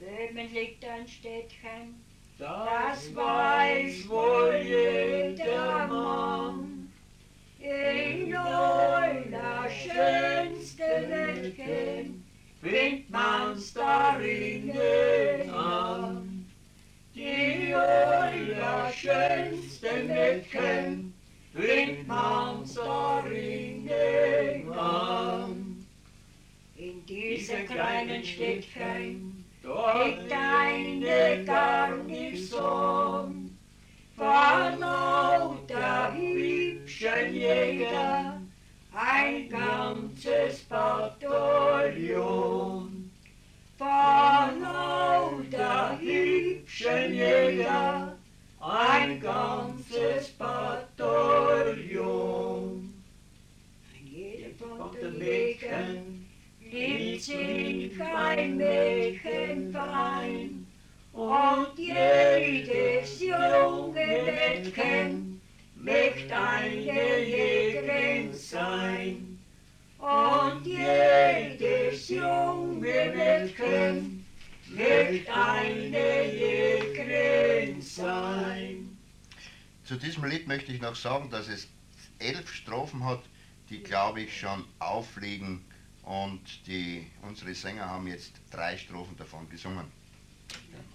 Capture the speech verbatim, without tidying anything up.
Böhmen liegt ein Städtchen, das weiß wohl jeder Mann. In euer schönste Mädchen findet man's darinnen an. Die euer schönste Mädchen findet man's darinnen an. In diesem kleinen Städtchen Dort eine Garnison von lauter hübschen Jäger, ein ganzes Bataillon. Von lauter hübschen Jäger, ein ganzes Bataillon. jeder Von den Mädchen liebt sich ein Mädchen fein, und jedes junge Mädchen möchte eine Jägerin sein. Und jedes junge Mädchen möchte eine Jägerin sein. Zu diesem Lied möchte ich noch sagen, dass es elf Strophen hat, die, glaube ich, schon aufliegen, und die, unsere Sänger haben jetzt drei Strophen davon gesungen.